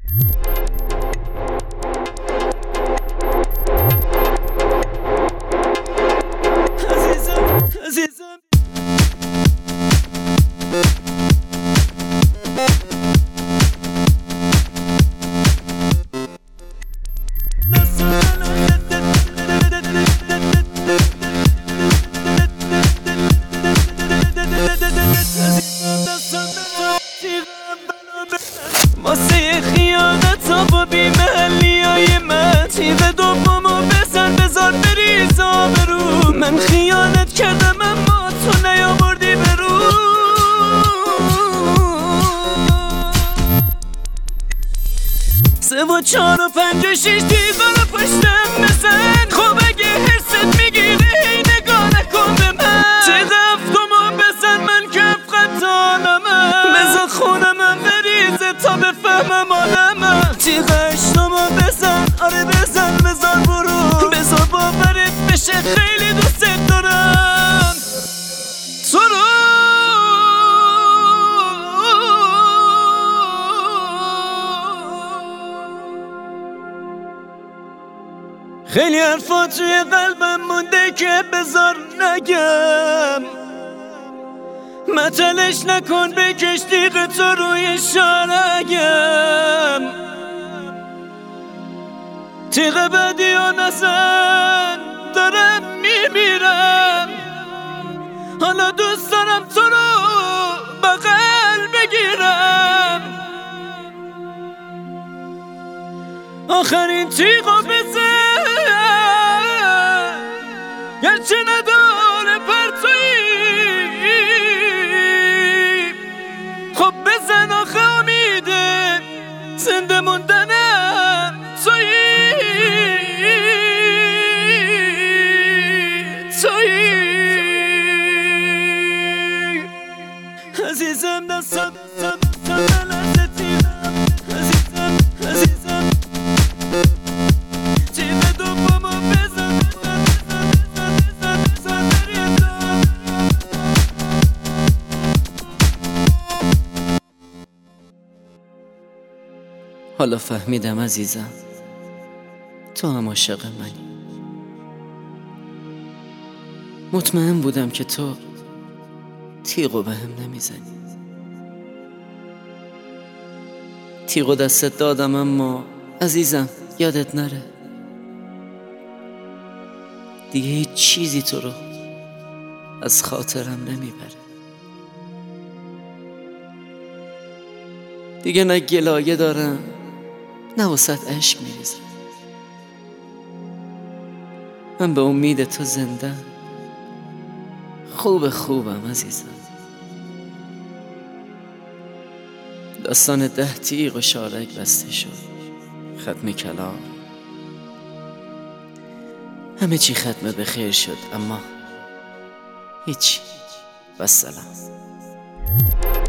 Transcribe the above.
واسه خیانت ها با بیمحلی های من تیغ دومو بذار بریزا برو. من خیانت کردم اما تو نیاوردی برو. 3 و 4 و 5 و 6 تیغا رو پشتم بزن. خب اگه حرست میگیره هی نگاه نکن به من. تیغ 7مو بزن من که خطانمه. بزن خونمم بریزه تا بفهمم آدمم. تیغ 8مو بزن آره بزن بزار برو. بزار باورت بشه خیلی دوست دارم تو رو. خیلی حرفا توی قلبم مونده که بذار نگم. متلش نکن بکش تیغ تو روی شارگم. تیغ بدی و نزن دارم میمیرم. حالا دوست دارم تو رو بغل بگیرم. آخرین تیغو بزن گرچه نداره پرتویی. خب بزن آخه امیده زنده موندنم تویی. عزیزم دستم لحظه تیغم. عزیزم تیغ دومو بزن بریزم. حالا فهمیدم عزیزم تو هم عاشق منی. مطمئن بودم که تو تیغو به هم نمیزنی. تیغو دستت دادم اما عزیزم یادت نره دیگه هیچ چیزی تو رو از خاطرم نمیبره. دیگه نه گلایه دارم نه واسط عشق میریزم. من به امید تو زنده خوبم عزیزم. داستان 10 تیغ و شارک بسته شد. ختم کلام همه چی ختم به خیر شد اما هیچ. و سلام.